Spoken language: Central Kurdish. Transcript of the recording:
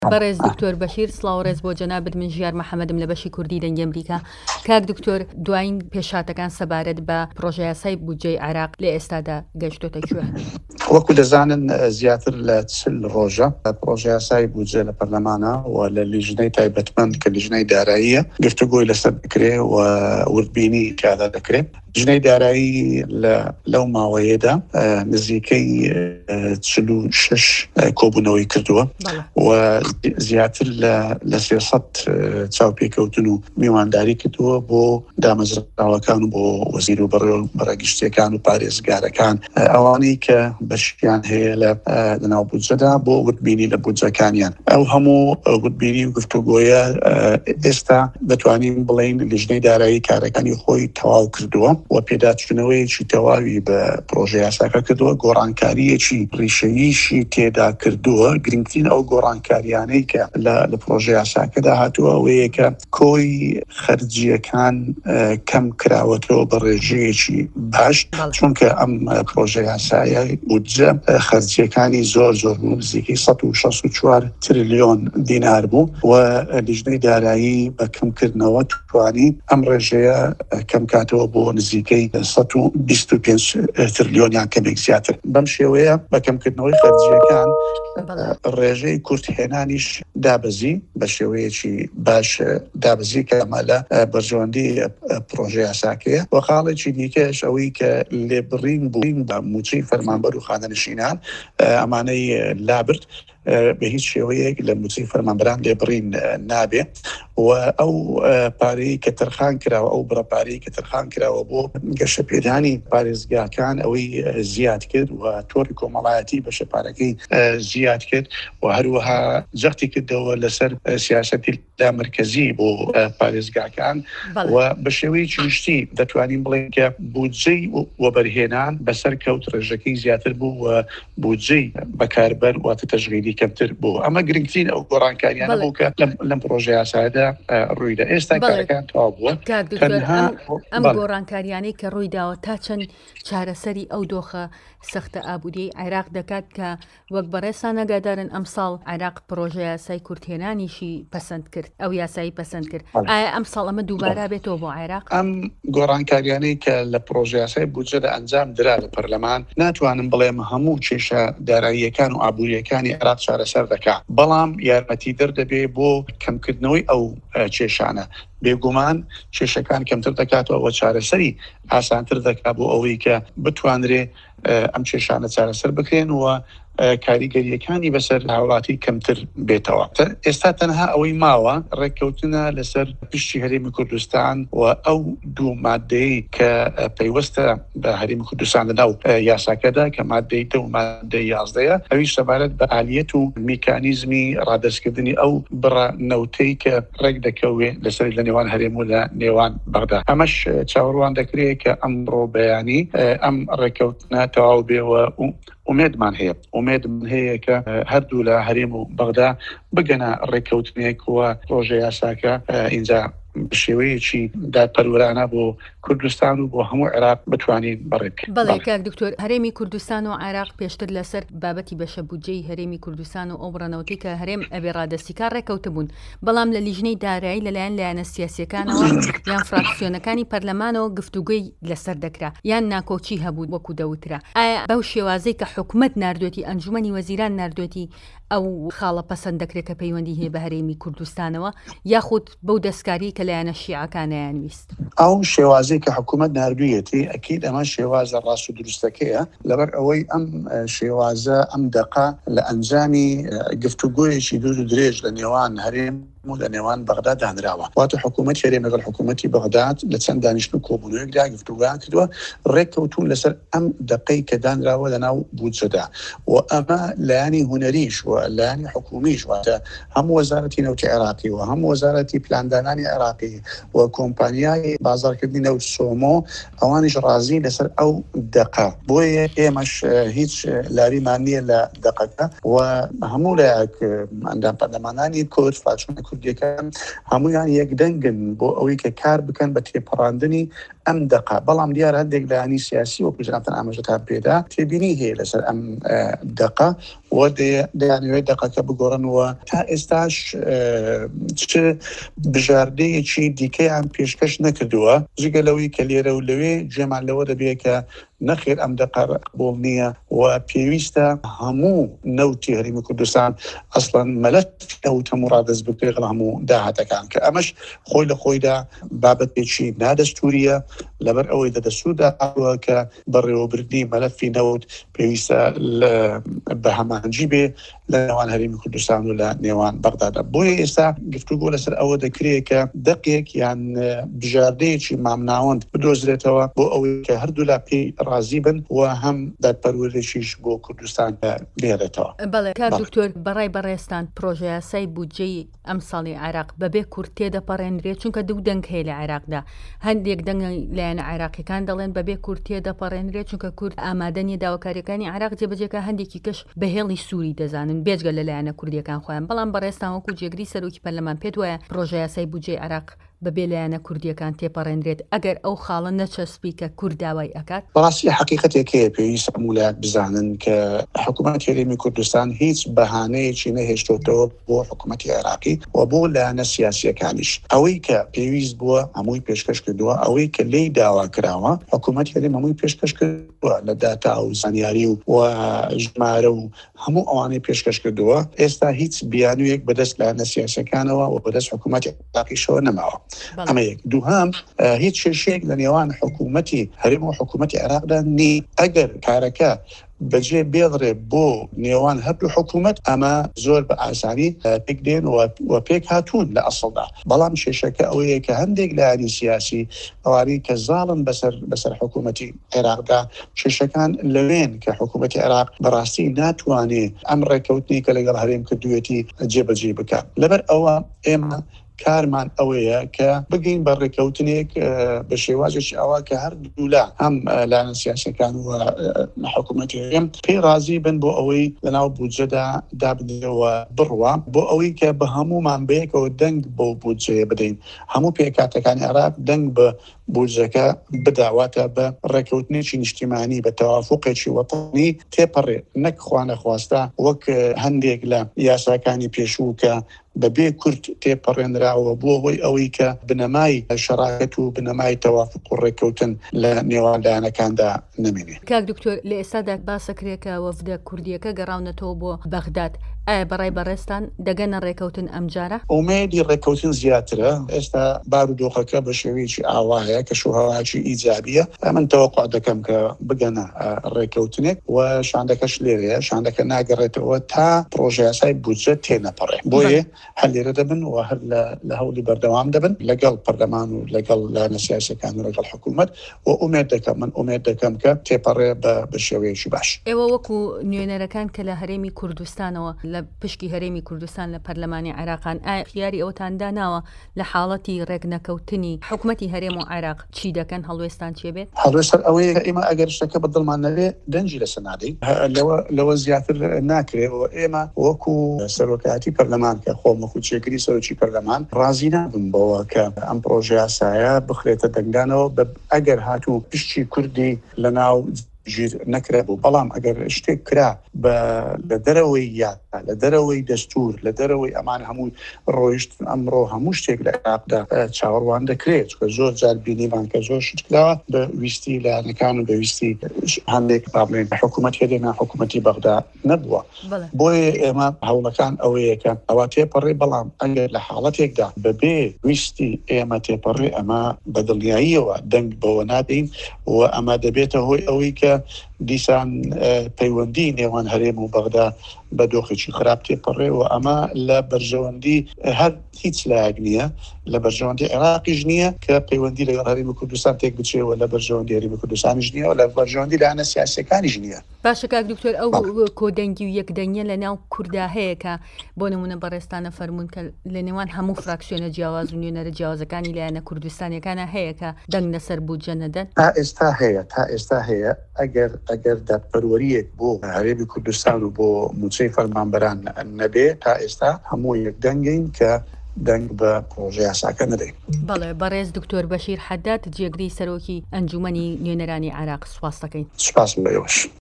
بەڕێز دکتۆر بەشیر سڵاوڕێز بۆ جەنابەت من ژیار محەممەدم لە بەشی کوردی دەنگی ئەمریکا. کاک دکتۆر دوایین پێشاتەکان سەبارەت بە پرۆژە یاسای بودجەی عێراق لە ئێستادا گەشتۆتە کوێ؟ وەکو دەزانن زیاتر لە 40 ڕۆژە پرۆژە یاسای بودجە لە پەرلەمانە و لە لیژنەی تایبەتمەند کە لیژنەی داراییە گفتوگۆی لەسەر دەکرێ و وردبینی تیادا دەکرێت. لیژنەی دارایی لەو ماوەیەدا نزیکەی 46 کۆبوونەوەی کردووە و زیاتر لە 300 چاوپێکەوتن و میوانداری کردووە بۆ دامەزراوەکان و بۆ وەزیر و بەڕێگشتیەکان و پارێزگارەکان ئەوانەی کە بەشیان هەیە لە ناو بودجەدا بۆ وردبینی لە بودجەکانیان. ئەو هەموو وردبینی و گفتوگۆیە ئێستا دەتوانین بڵین لیژنەی دارایی کارەکانی خۆی تەواو کردووە و پێداچوونەوەیەکی تەواوی بە پرۆژە یاساکە کردووە. گۆڕانکاریەکی ڕیشەییشی تێدا کردووە. گرنگترین ئەو گۆڕانکاریانەی کە لە پرۆژە یاساکەدا هاتووە ئەوەیە کە کۆی خەرجیەکان کەم کراوەتەوە بە ڕێژەیەکی باش، چونکە ئەم پرۆژە یاسایە بودجە خەرجیەکانی زۆر بوو، نزیکەی 164 تریلیۆن دینار بوو و لیژنەی دارایی بە کەمکردنەوە توانی ئەم ڕێژەیە کەم کاتەوە بۆ نزیکەی 125 تریلیۆنیان کەمێک زیاتر. بەم شێوەیە بە کەمکردنەوەی خەرجیەکان ڕێژەی کورتهێنانیش دابەزی بە شێوەیەکی باش دابەزی کە ئەمە لە بەرژەوەندی پرۆژە یاساکەیە. و خاڵێکی دیکەش ئەوەی کە لێبڕین بووین بە موچەی فەرمانبەر و خانەنشینان ئەمانەی لابرد بە هیچ شێوەیەک لە موچەی فەرمانبەران لێبڕین نابێ و ئەو پارەی کە تەرخان کراوە، ئەو بڕەپارەی کە تەرخان کراوە بۆ گەشە پێدانی پارێزگاکان ئەوەی زیاد کرد و تۆڕی کۆمەڵایەتی بەشە پارەکەی زیاد کرد و هەروەها جەختی کردەوە لەسەر سیاسەتی لامرکزی بۆ پارێزگاکان و بە شێوەیەکی وشتی دەتوانین بڵێن کە بودجەی وەبەرهێنان بەسەر کەوت ڕێژەکەی زیاتر بوو و بودجەی بەکاربەر واتە تەژغیلی کەمتر بوو. ئەمە گرنگترین ئەو گۆڕانکاریانە بوو کە لەم پرۆژە یاسادا ڕوویدا. ئێستا کارەکان تەواو بووە. ئەم گۆڕانکاریانەی کە ڕوویداوە تا چەند چارەسەری ئەو دۆخە سەختە ئابوودی عێراق دەکات کە وەک بەڕێسان ئەگادارن ئەم ساڵ عێراق پرۆژە یاسای کورتهێنانیشی پەسەند کرد، ئەو یاسایی پەسەند کرد. ئایا ئەم ساڵ ئەمە دووبارە بێتەوە بۆ عێراق؟ ئەم گۆڕانکاریانەی کە لە پرۆژە یاسای بودجەدا ئەنجام درا لە پەرلەمان ناتوانم بڵێم هەموو کێشە داراییەکان و ئابوووریەکانی عێراق چارەسەر دەکات، بەڵام یارمەتی دەردەبێ بۆ کەمکردنەوەی ئەو کێشانە. بێگومان کێشەکان کەمتر دەکاتەوە و چارەسەری ئاسانتر دەکات بۆ ئەوەی کە بتوانرێ ئەم کێشانە چارەسەر بکرێن و کاریگەریەکانی بەسەر هاوڵاتی کەمتر بێتەوە. ئێستا تەنها ئەوەی ماوە ڕێککەوتنە لەسەر پشتی هەرێمی کوردستان و ئەو دوو مادەی کە پەیوەستە بە هەرێمی کوردستان لەناو یاساکەدا کە مادەی و مادەی 11 ئەویش سەبارەت بە ئالیەت و میکانیزمی ڕادەستکردنی ئەو بڕە نەوتەی کە ڕێک دەکەوێت لەسەر لە نێوان هەرێم و لە نێوان بەغدا. ئەمەش چاوەڕوان دەکرێت کە ئەمڕۆ بەیانی ئەم ڕێککەوتنە تەواو بێەوە و ئومێدمان هەیە کە هەردوو لە هەرێم و بەغدا بگەنە ڕێککەوتنێک وە ڕۆژە یاساکە ئینجا بشێوەیەکی دادپەروەرانە بۆ کوردستان و بۆ هەموو عێراق بتوانین بەڕێک. بەڵێ کاک دکتۆر، هەرێمی کوردستان و عێراق پێشتر لەسەر بابەتی بەشە بودجەی هەرێمی کوردستان و ئەو بڕەنەوتی کە هەرێم ئەبێ ڕادەستیکار ڕێکەوتە بوون، بەڵام لە لیژنەی دارایی لەلایەن لایەنە سیاسیەکانەوە یان فراکسیۆنەکانی پەرلەمانەوە گفتوگوی لەسەر دەکرا یان ناکۆچی هەبوو وەکو دەوترا. ئایا بەو شێوازەی کە حکوومەت ناردوێتی، ئەنجومەنی وەزیران ناردوێتی ئەو خاڵە پەسەند دەکرێت کە پەیوەندی هەیە بە هەرێمی کوردستانەوە یاخود بەو دەستکاری کە لایەنە شیعەکانیان ویست؟ ئەو شێوازەی کە حکوومەت ناردوویەتی ئەکید ئەمە شێوازە ڕاست و دروستەکەیە، لەبەر ئەوەی ئەم شێوازە ئەم دەقا لە ئەنجامی گفتوگۆیەکی دوور و درێژ لە نێوان هەرێم لە نێوان بەغدا دانراوە. واتە حکوومەت هەرێم لەگەڵ حکوومەتی بەغداد لە چەند دانیشتن و کۆبوونەوەیەکدا گفتوگۆیان کردووە، ڕێککەوتون لەسەر ئەم دەقەی کە دانراوە لەناو بودجەدا و ئەمە لایانی هونەریش و لایانی حکومیش، واتە هەموو وەزارەتی نەوتی عێراقی و هەموو وەزارەتی پلاندانانی عێراقی و کۆمپانیای بازارکردنی نەوت سۆمۆ ئەوانیش ڕازی لەسەر ئەو دەقە. بۆیە ئێمەش هیچ لاریمان نییە لە دەقەکە و هەموو لایەک ئەندام پەرلەمانانی کورد فاچۆنە کوردیەکان هەمویان یەکدەنگن بۆ ئەوەی کە کار بکەن بە تێپەڕاندنی ئەم دقا بەڵام دیارە هەندێک لایانی سیاسی وەکو جنابتان ئاماژەتان پێدا تێبینی هەیە لەسەر ئەم دقا و دەیانەوێت دقەکە بگۆڕنەوە تا ئێستاش چ بژاردەیەکی دیکەیان پێشکەش نەکردووە جگە لەوەی کە لێرە و لەوێ گوێمان لەوە دەبێت کە نەخێر ئەم دقا قبول نییە و پێویستە هەموو نەوتی هەرێمی کوردستان ئەسڵەن مەلەفی نەوت هەموو ڕادەست بکرێت لە هەموو داهاتەکان کە ئەمەش خۆی لە خۆیدا بابەتێکی نادەستوریە لەبەر ئەوەی دەدەسوودا ئەوە کە بەڕێوەبردنی مەلەفی نەوت پێویستە بە هەمانجی بێ لە نێوان هەرێمی کوردستان و لە نێوان بەغدادا. بۆیە ئێستا گفتوگۆ لەسەر ئەوە دەکرێت کە دقێک یان بژاردەیەکی مامناوەند بدۆزرێتەوە بۆ ئەوەی کە هەردوو لا پێی ڕازی بن و هەم دادپەروەردەیەکیش بۆ کوردستان بێرێتەوە. بەڵێ کاک دکتۆر بەڕای بەڕێستان پرۆژە یاسای بودجەی ئەم ساڵی عێراق بەبێ کورد تێدەپەڕێنرێت چونکە دوو دەنگ هەیە لە عێراقدا. هەندێک دەنگ لایەنە عێراقیەکان دەڵێن بەبێ کورد تێدەپەڕێنرێت چونکە کورد ئامادەنیە داواکاریەکانی عێراق جێبەجێکە هەندێکی کەش بەهێڵی سووری دەزانن بێجگە لەلایەنە کوردیەکان خۆیان. بەڵام بەڕێستان وەکو جێگری سەرۆکی پەرلەمان پێت وایە پرۆژە یاسای بودجەی عێراق بەبێ لایەنە کوردیەکان تێپەڕێنرێت ئەگەر ئەو خاڵە نەچەسپی کە کورد داوای ئەکات؟ بەڕاستی حقیقەتێک هەیە پێویست هەموولایەک بزانن کە حکوومەت هەرێمی کوردستان هیچ بەهانەیەکی نەهێشتۆتەوە بۆ حکوومەتی عێراقی و بۆ لایەنە سیاسیەکانیش. ئەوەی کە پێویست بووە هەمووی پێشکەش کردووە، ئەوەی کە لێی داوا کراوە حکوومەت هەرێم هەمووی پێشکەش کردووە لە داتا و زانیاری و ژمارە و هەموو ئەوانەی پێشکەش کردووە. ئێستا هیچ بیانوویەک بەدەست لایەنە سیاسیەکانەوە و بەدەست حکوومەتی عێراقیشەوە نەماوە. ئەمە یەک. دووهەم هیچ شێشەیەک لە نێوان حکوومەتی هەرێم و حکوومەتی عێراقدا نی. ئەگەر کارەکە بەجێ بێڵڕێ بۆ نێوان هەردوو حکوومەت ئەمە زۆر بە ئاسانی پێک دێن و پێک هاتوون لە ئەسڵدا. بەڵام شێشەکە ئەوەیە کە هەندێک لایانی سیاسی ئەوانەی کە زاڵن بەسەر حکوومەتی عێراقدا شێشەکان لەوێن کە حکوومەتی عێراق بەڕاستی ناتوانێت ئەم ڕێکەوتنی کە لەگەڵ هەرێم کردوێتی جێبەجێ بکات. لەبەر ئەوە ئێمە کارمان ئەوەیە کە بگەین بە ڕێکەوتنێک بە شێوازێکی ئەوە کە هەردوولا هەم لایەنە سیاسیەکان و حکوومەتی هەرێم پێی ڕازی بن بۆ ئەوەی لەناو بودجەدا دابدرێەوە بڕوە بۆ ئەوەی کە بە هەموومان بەیەکەوە دەنگ بۆ بودجەیە بدەین. هەموو پێکاتەکانی عێراق دەنگ بە بودجەکە بداواتە بە ڕێکەوتنێکی نیشتیمانی بە تەوافقێکی وەتانی تێپەڕێ نەک خوا نەخواستە وەک هەندێک لە یاساکانی پێشوو کە بەبێ کورد تێپەڕێنراوە بۆ هۆی ئەوەی کە بنەمای شەراکەت و بنەمای تەوافق و ڕێکەوتن لە نێوان لایەنەکاندا نەمێنێ. کاک دکتۆر لە ئێستادا باسەکرێکە وەفدە کوردیەکە گەڕاونەتەوە بۆ بەغداد. ئایا بەڕای بەڕێستان دەگەنە ڕێکەوتن ئەم جارە؟ ئومێدی ڕێکەوتن زیاترە. ئێستا بارودۆخەکە بە شێوەیەکی ئاوایە کە شوهەواکی ئیجابیە. من تەوەقع دەکەم کە بگەنە ڕێکەوتنێک و شاندەکەش لێرەیە. شاندەکە ناگەڕێتەوە تا پرۆژە یاسای بودجە تێنەپەڕێ. بۆیە هەر لێرە دەبن و هەر لە هەوڵی بەردەوام دەبن لەگەڵ پەرلەمان و لەگەڵ لایەنە سیاسیەکان و لەگەڵ حکوومەت و ئومێد دەکەم کە تێپەڕێ بە شێوەیەکی باش. ئێوە وەکو نوێنەرەکان کە لە هەرێمی کوردستانەوە لە پشکی هەرێمی کوردستان لە پەرلەمانی عێراقان ئایا خیاری ئەوتان داناوە لە حاڵەتی ڕێکنەکەوتنی حکوومەتی هەرێم و عێراق چی دەکەن؟ هەڵوێستان چێ بێت؟ هەڵوێستان ئەوەیە ئێمە ئەگەر شتەکە بەدڵمان نەوێ دەنجی لەسەر نادەین لەوە زیاتر ناکرێەوە. ئێمە وەکو سەرۆکایەتی پەرلەمان کە خۆمەخو چێگری سەرۆکی پەرلەمان ڕازی نابن بەوە کە ئەم پرۆژە یاسایە بخرێتە دەنگدانەوە ئەگەر هاتوو پشتی کوردی لەناو ژیر نەکرا بوو. بەڵام ئەگەر شتێک کرا لە دەرەوەی یادا لە دەرەوەی دەستور لە دەرەوەی ئەمان هەموو ڕۆیشت ئەمڕۆ هەموو شتێک لە عێراقدا چاوەڕوان دەکرێت کە زۆر جار بینیمان کە زۆر شتکراوە بە ویستی لایەنەکان و بەویستی هەندێک بابلێن حکوومەت هێدێنا حکوومەتی بەغدا نەبووە. بۆیە ئێمە هەوڵەکان ئەوەیە کە ئەوە تێپەڕێ. بەڵام ئەگەر لە حاڵەتێکدا بەبێ ویستی ئێمە تێپەڕێ ئەمە بەدڵنیاییەوە دەنگ بەوە نادەین و ئەمە دەبێتە هۆی ئەوەی کە دیسان پەیوەندی نێوان هەرێم و بەغدا بە دۆخێکی خراپ تێپەڕێ و ئەمە لە بەرژەوەندی هەر هیچ لایەک نییە لە بەرژەوەندی عێراقیش نییە کە پەیوەندی لەگەڵ هەرێمی کوردستان تێک بچێەوە لە بەرژەوەندی هەرێمی کوردستانیش نییە و لە بەرژەوەندی لایەنە سیاسیەکانیش نییە. باشە کاک دکتۆر ئەو کۆدەنگی و یەکدەنگیە لە ناو کووردا هەیە کە بۆ نمونە بەڕێستانە فەرموون کە لە نێوان هەموو فراکسیۆنە جیاواز و نوێنەرە جیاوازەکانی لایەنە کوردستانیەکانە هەیە کە دەنگ لەسەر بودجە نەدەن؟ تا ئێستا هەیە. ئەگەر دادپەروەریەک بۆ هەرێمی کوردستان و بۆ موچەی فەرمانبەران نەبێ تا ئێستا هەموو یەکدەنگین کە دەنگ بە پرۆژه یاساکە نەدەین. بەڵێ بەڕێز دکتۆر بەشیر حەداد جێگری سەرۆکی ئەنجومەنی نوێنەرانی عێراق سوپاس دەکەین. سوپاس بەوەش.